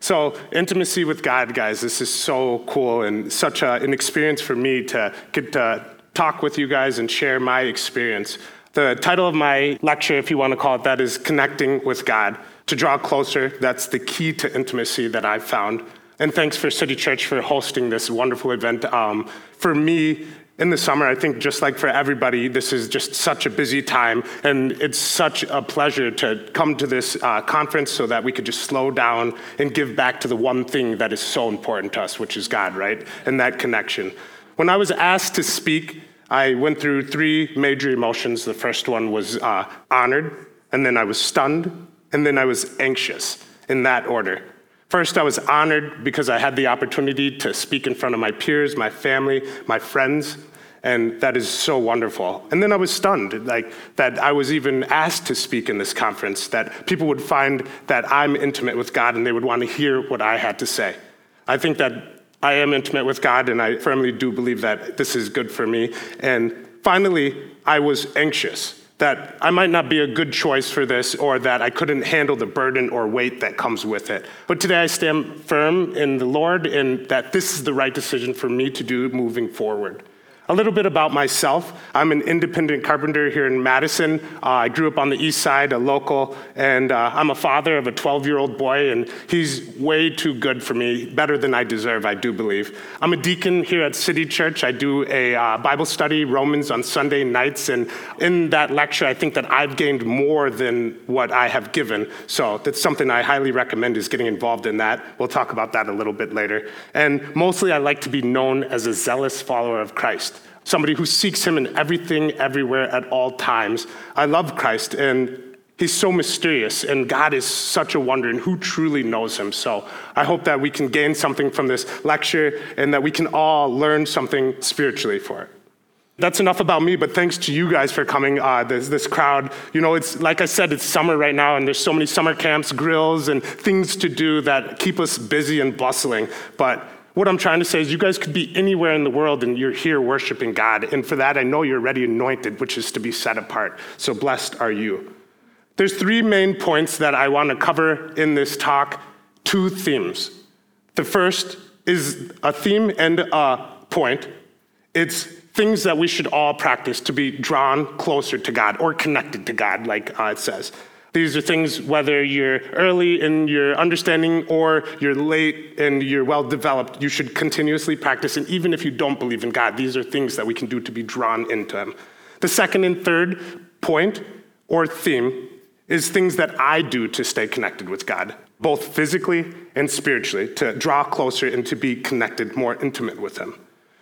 So intimacy with God, guys, this is so cool and such an experience for me to get to talk with you guys and share my experience. The title of my lecture, if you want to call it that, is Connecting with God. To draw closer, that's the key to intimacy that I've found. And thanks for City Church for hosting this wonderful event. For me, in the summer, I think just like for everybody, this is just such a busy time, and it's such a pleasure to come to this conference so that we could just slow down and give back to the one thing that is so important to us, which is God, right? And that connection. When I was asked to speak, I went through three major emotions. The first one was honored, and then I was stunned, and then I was anxious, in that order. First, I was honored because I had the opportunity to speak in front of my peers, my family, my friends, and that is so wonderful. And then I was stunned, like that I was even asked to speak in this conference, that people would find that I'm intimate with God and they would want to hear what I had to say. I think that I am intimate with God, and I firmly do believe that this is good for me. And finally, I was anxious that I might not be a good choice for this, or that I couldn't handle the burden or weight that comes with it. But today I stand firm in the Lord, and that this is the right decision for me to do moving forward. A little bit about myself. I'm an independent carpenter here in Madison. I grew up on the east side, a local, and I'm a father of a 12-year-old boy, and he's way too good for me, better than I deserve, I do believe. I'm a deacon here at City Church. I do a Bible study, Romans, on Sunday nights, and in that lecture, I think that I've gained more than what I have given, so that's something I highly recommend, is getting involved in that. We'll talk about that a little bit later. And mostly, I like to be known as a zealous follower of Christ. Somebody who seeks him in everything, everywhere, at all times. I love Christ, and he's so mysterious, and God is such a wonder, and who truly knows him? So I hope that we can gain something from this lecture, and that we can all learn something spiritually for it. That's enough about me, but thanks to you guys for coming, this crowd. You know, it's like I said, it's summer right now, and there's so many summer camps, grills, and things to do that keep us busy and bustling. But what I'm trying to say is you guys could be anywhere in the world and you're here worshiping God. And for that, I know you're already anointed, which is to be set apart. So blessed are you. There's three main points that I want to cover in this talk, two themes. The first is a theme and a point. It's things that we should all practice to be drawn closer to God or connected to God, like it says. These are things, whether you're early in your understanding or you're late and you're well-developed, you should continuously practice. And even if you don't believe in God, these are things that we can do to be drawn into him. The second and third point or theme is things that I do to stay connected with God, both physically and spiritually, to draw closer and to be connected, more intimate with him.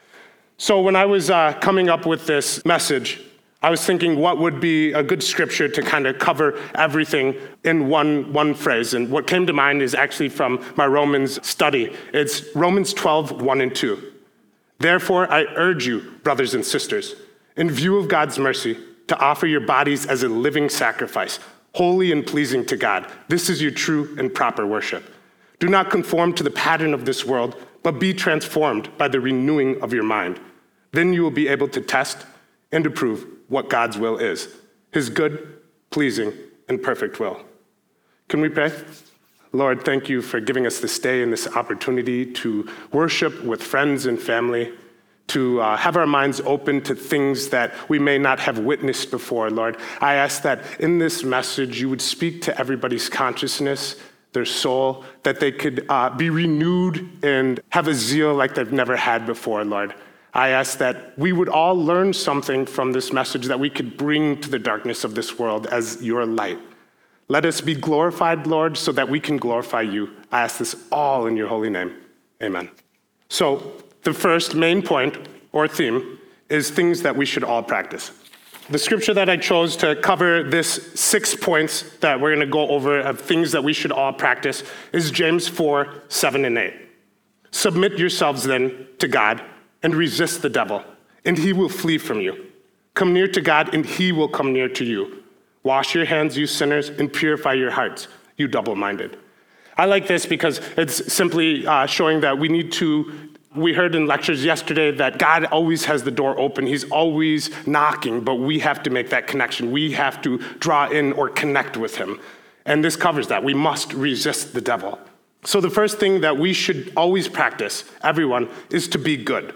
So when I was coming up with this message, I was thinking what would be a good scripture to kind of cover everything in one phrase. And what came to mind is actually from my Romans study. It's Romans 12, 1 and 2. Therefore, I urge you, brothers and sisters, in view of God's mercy, to offer your bodies as a living sacrifice, holy and pleasing to God. This is your true and proper worship. Do not conform to the pattern of this world, but be transformed by the renewing of your mind. Then you will be able to test and approve what God's will is, his good, pleasing, and perfect will. Can we pray? Lord, thank you for giving us this day and this opportunity to worship with friends and family, to have our minds open to things that we may not have witnessed before, Lord. I ask that in this message, you would speak to everybody's consciousness, their soul, that they could be renewed and have a zeal like they've never had before, Lord. I ask that we would all learn something from this message that we could bring to the darkness of this world as your light. Let us be glorified, Lord, so that we can glorify you. I ask this all in your holy name. Amen. So the first main point or theme is things that we should all practice. The scripture that I chose to cover this 6 points that we're going to go over of things that we should all practice is James 4, 7 and 8. Submit yourselves then to God and resist the devil, and he will flee from you. Come near to God, and he will come near to you. Wash your hands, you sinners, and purify your hearts, you double-minded. I like this because it's simply showing that we heard in lectures yesterday that God always has the door open. He's always knocking, but we have to make that connection. We have to draw in or connect with him. And this covers that. We must resist the devil. So the first thing that we should always practice, everyone, is to be good.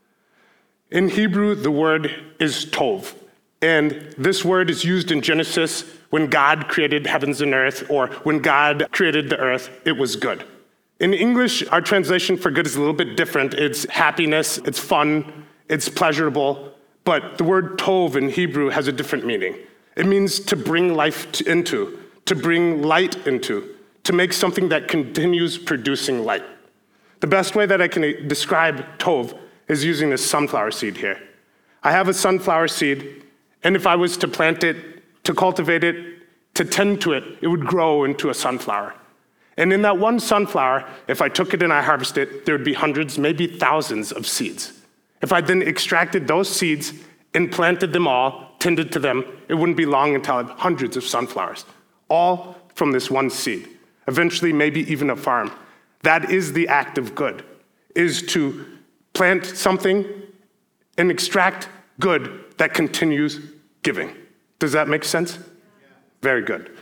In Hebrew, the word is tov. And this word is used in Genesis when God created heavens and earth, or when God created the earth, it was good. In English, our translation for good is a little bit different. It's happiness, it's fun, it's pleasurable. But the word tov in Hebrew has a different meaning. It means to bring life into, to bring light into, to make something that continues producing light. The best way that I can describe tov is using this sunflower seed here. I have a sunflower seed, and if I was to plant it, to cultivate it, to tend to it, it would grow into a sunflower. And in that one sunflower, if I took it and I harvested it, there would be hundreds, maybe thousands of seeds. If I then extracted those seeds and planted them all, tended to them, it wouldn't be long until I had hundreds of sunflowers, all from this one seed. Eventually, maybe even a farm. That is the act of good, is to plant something and extract good that continues giving. Does that make sense? Yeah. Very good.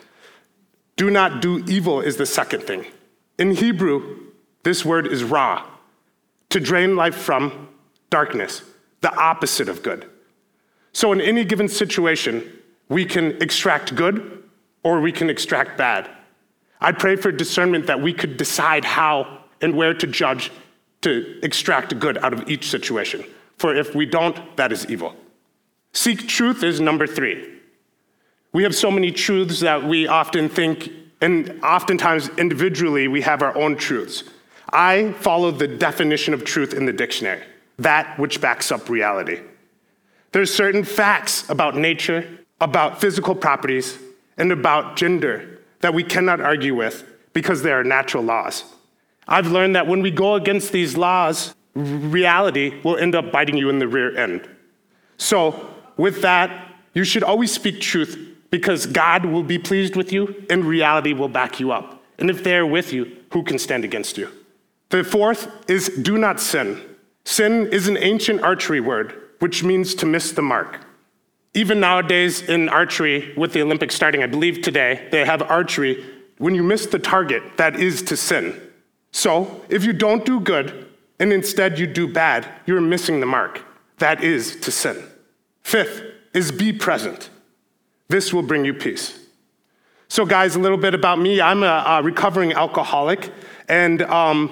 Do not do evil is the second thing. In Hebrew, this word is ra, to drain life from darkness, the opposite of good. So in any given situation, we can extract good or we can extract bad. I pray for discernment that we could decide how and where to judge to extract good out of each situation. For if we don't, that is evil. Seek truth is number 3. We have so many truths that we often think, and oftentimes individually we have our own truths. I follow the definition of truth in the dictionary, that which backs up reality. There's certain facts about nature, about physical properties, and about gender that we cannot argue with because they are natural laws. I've learned that when we go against these laws, reality will end up biting you in the rear end. So with that, you should always speak truth because God will be pleased with you and reality will back you up. And if they're with you, who can stand against you? The fourth is do not sin. Sin is an ancient archery word, which means to miss the mark. Even nowadays in archery, with the Olympics starting, I believe today, they have archery. When you miss the target, that is to sin. So if you don't do good and instead you do bad, you're missing the mark. That is to sin. Fifth is be present. This will bring you peace. So guys, a little bit about me. I'm a recovering alcoholic, and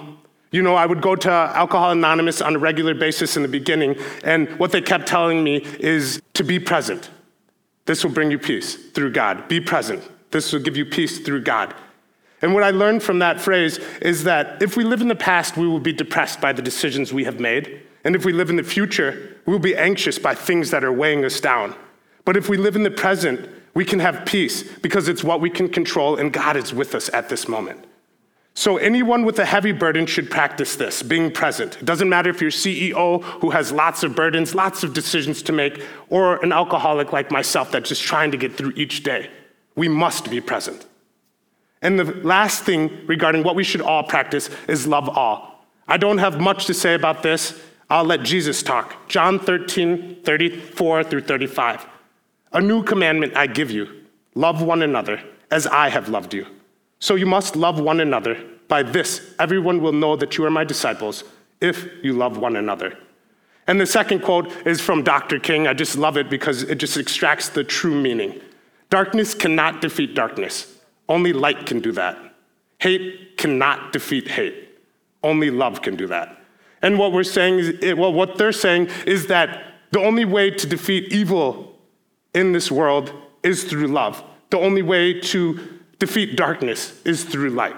I would go to Alcohol Anonymous on a regular basis in the beginning, and what they kept telling me is to be present. This will bring you peace through God. Be present. This will give you peace through God. And what I learned from that phrase is that if we live in the past, we will be depressed by the decisions we have made. And if we live in the future, we will be anxious by things that are weighing us down. But if we live in the present, we can have peace because it's what we can control, and God is with us at this moment. So anyone with a heavy burden should practice this, being present. It doesn't matter if you're CEO who has lots of burdens, lots of decisions to make, or an alcoholic like myself that's just trying to get through each day. We must be present. And the last thing regarding what we should all practice is love all. I don't have much to say about this. I'll let Jesus talk. John 13:34 through 35. A new commandment I give you, love one another as I have loved you. So you must love one another. By this, everyone will know that you are my disciples if you love one another. And the second quote is from Dr. King. I just love it because it just extracts the true meaning. Darkness cannot defeat darkness. Only light can do that. Hate cannot defeat hate. Only love can do that. And what we're saying is, what they're saying is that the only way to defeat evil in this world is through love. The only way to defeat darkness is through light.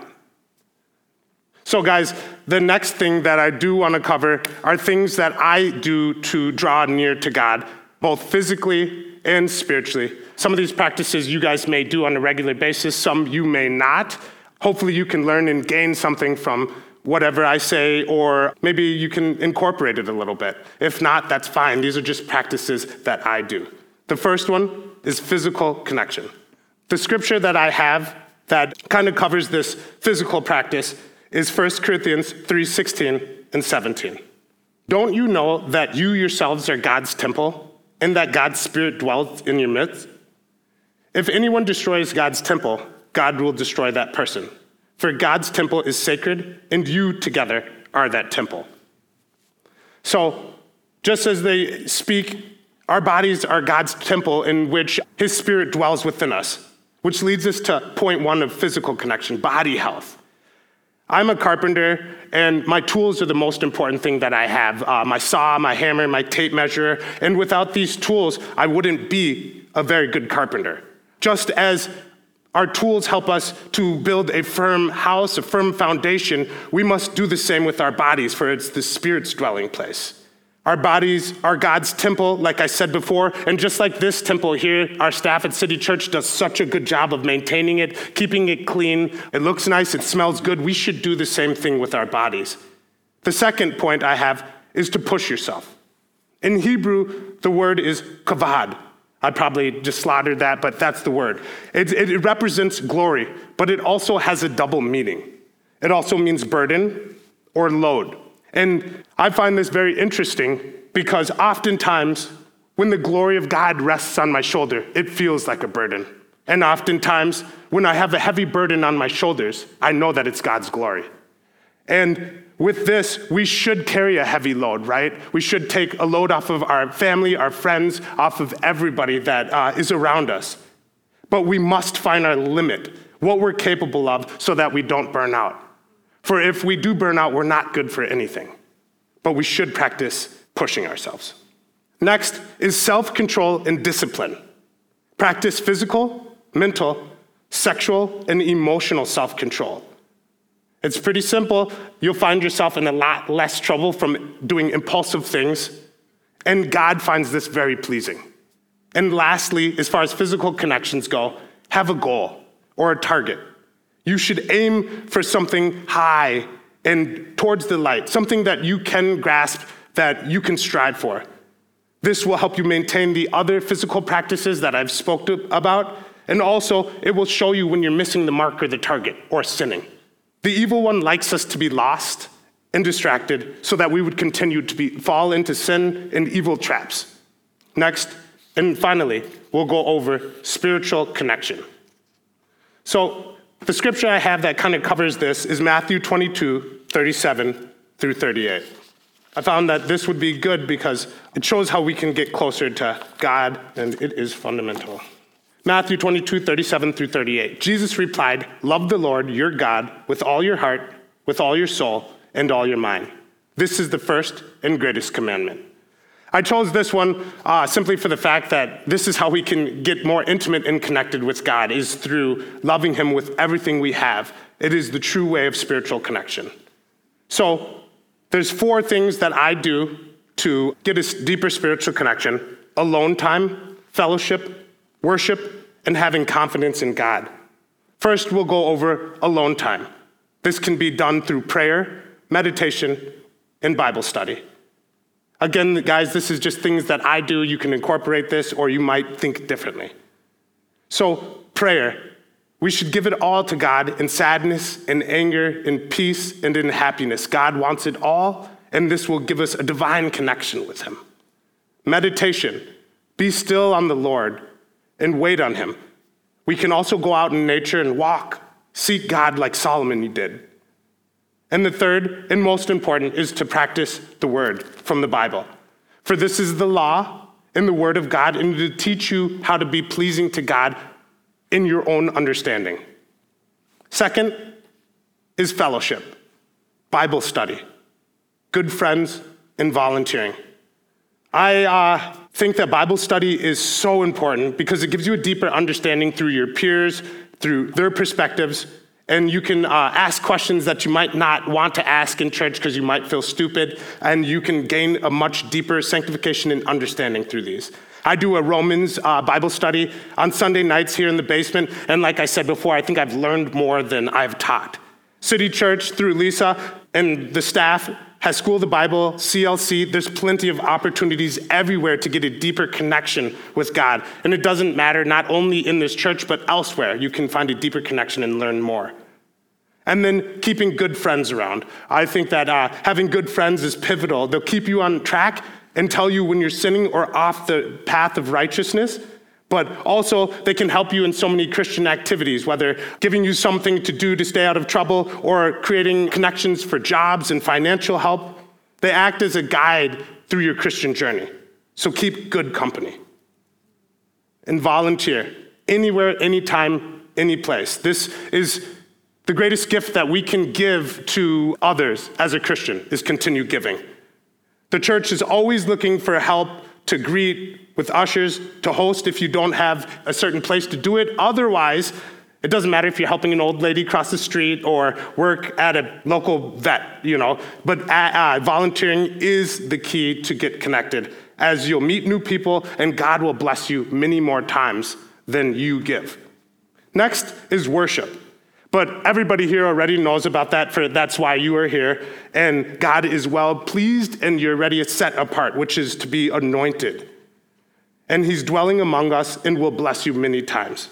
So guys, the next thing that I do want to cover are things that I do to draw near to God, both physically and spiritually. Some of these practices you guys may do on a regular basis, some you may not. Hopefully you can learn and gain something from whatever I say, or maybe you can incorporate it a little bit. If not, that's fine. These are just practices that I do. The first one is physical connection. The scripture that I have that kind of covers this physical practice is 1 Corinthians 3:16 and 17. Don't you know that you yourselves are God's temple and that God's Spirit dwells in your midst? If anyone destroys God's temple, God will destroy that person. For God's temple is sacred, and you together are that temple. So, just as they speak, our bodies are God's temple in which his spirit dwells within us, which leads us to point one of physical connection, body health. I'm a carpenter, and my tools are the most important thing that I have. My saw, my hammer, my tape measure, and without these tools, I wouldn't be a very good carpenter. Just as our tools help us to build a firm house, a firm foundation, we must do the same with our bodies, for it's the Spirit's dwelling place. Our bodies are God's temple, like I said before, and just like this temple here, our staff at City Church does such a good job of maintaining it, keeping it clean. It looks nice, it smells good. We should do the same thing with our bodies. The second point I have is to push yourself. In Hebrew, the word is kavod. I probably just slaughtered that, but that's the word. It represents glory, but it also has a double meaning. It also means burden or load. And I find this very interesting because oftentimes when the glory of God rests on my shoulder, it feels like a burden. And oftentimes when I have a heavy burden on my shoulders, I know that it's God's glory. And with this, we should carry a heavy load, right? We should take a load off of our family, our friends, off of everybody that is around us. But we must find our limit, what we're capable of, so that we don't burn out. For if we do burn out, we're not good for anything. But we should practice pushing ourselves. Next is self-control and discipline. Practice physical, mental, sexual, and emotional self-control. It's pretty simple. You'll find yourself in a lot less trouble from doing impulsive things, and God finds this very pleasing. And lastly, as far as physical connections go, have a goal or a target. You should aim for something high and towards the light, something that you can grasp, that you can strive for. This will help you maintain the other physical practices that I've spoken about, and also it will show you when you're missing the mark or the target or sinning. The evil one likes us to be lost and distracted so that we would continue to fall into sin and evil traps. Next, and finally, we'll go over spiritual connection. So, the scripture I have that kind of covers this is Matthew 22, 37 through 38. I found that this would be good because it shows how we can get closer to God, and it is fundamental. Matthew 22, 37 through 38. Jesus replied, "Love the Lord, your God, with all your heart, with all your soul, and all your mind. This is the first and greatest commandment." I chose this one simply for the fact that this is how we can get more intimate and connected with God, is through loving him with everything we have. It is the true way of spiritual connection. So there's 4 things that I do to get a deeper spiritual connection: alone time, fellowship, worship, and having confidence in God. First, we'll go over alone time. This can be done through prayer, meditation, and Bible study. Again, guys, this is just things that I do. You can incorporate this, or you might think differently. So, prayer. We should give it all to God in sadness, in anger, in peace, and in happiness. God wants it all, and this will give us a divine connection with him. Meditation. Be still on the Lord and wait on him. We can also go out in nature and walk, seek God like Solomon did. And the third and most important is to practice the word from the Bible. For this is the law and the word of God, and to teach you how to be pleasing to God in your own understanding. Second is fellowship, Bible study, good friends, and volunteering. I think that Bible study is so important because it gives you a deeper understanding through your peers, through their perspectives, and you can ask questions that you might not want to ask in church because you might feel stupid, and you can gain a much deeper sanctification and understanding through these. I do a Romans Bible study on Sunday nights here in the basement, and like I said before, I think I've learned more than I've taught. City Church, through Lisa and the staff, has School of the Bible, CLC. There's plenty of opportunities everywhere to get a deeper connection with God. And it doesn't matter, not only in this church, but elsewhere. You can find a deeper connection and learn more. And then keeping good friends around. I think that having good friends is pivotal. They'll keep you on track and tell you when you're sinning or off the path of righteousness, But also, they can help you in so many Christian activities, whether giving you something to do to stay out of trouble or creating connections for jobs and financial help. They act as a guide through your Christian journey. So keep good company. And volunteer anywhere, anytime, any place. This is the greatest gift that we can give to others as a Christian, is continue giving. The church is always looking for help to greet with ushers, to host if you don't have a certain place to do it. Otherwise, it doesn't matter if you're helping an old lady cross the street or work at a local vet, but volunteering is the key to get connected, as you'll meet new people and God will bless you many more times than you give. Next is worship. But everybody here already knows about that, that's why you are here. And God is well pleased and you're ready to set apart, which is to be anointed. And he's dwelling among us and will bless you many times.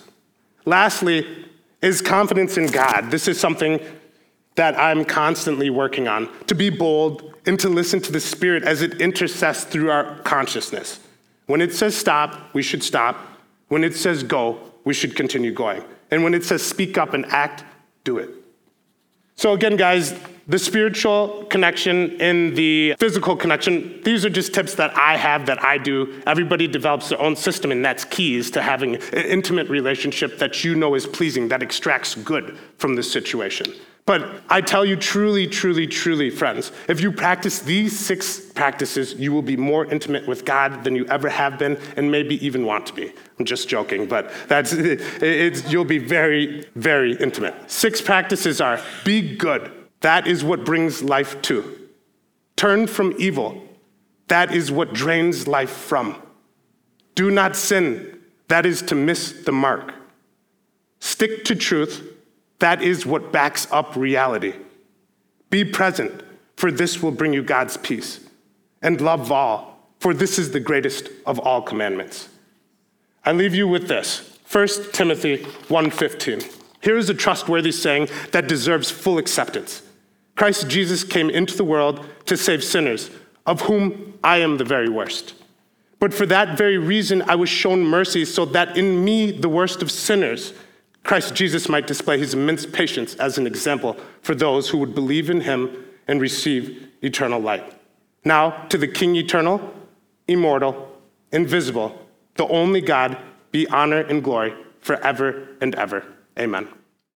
Lastly is confidence in God. This is something that I'm constantly working on, to be bold and to listen to the Spirit as it intercedes through our consciousness. When it says stop, we should stop. When it says go, we should continue going. And when it says speak up and act, do it. So again, guys, the spiritual connection and the physical connection, these are just tips that I have, that I do. Everybody develops their own system, and that's keys to having an intimate relationship that is pleasing, that extracts good from this situation. But I tell you truly, truly, truly, friends, if you practice these 6 practices, you will be more intimate with God than you ever have been and maybe even want to be. I'm just joking, but you'll be very, very intimate. 6 practices are: be good. That is what brings life to. Turn from evil. That is what drains life from. Do not sin. That is to miss the mark. Stick to truth. That is what backs up reality. Be present, for this will bring you God's peace. And love all, for this is the greatest of all commandments. I leave you with this, 1 Timothy 1:15. Here is a trustworthy saying that deserves full acceptance. Christ Jesus came into the world to save sinners, of whom I am the very worst. But for that very reason, I was shown mercy, so that in me, the worst of sinners, Christ Jesus might display his immense patience as an example for those who would believe in him and receive eternal light. Now, to the King eternal, immortal, invisible, the only God, be honor and glory forever and ever. Amen.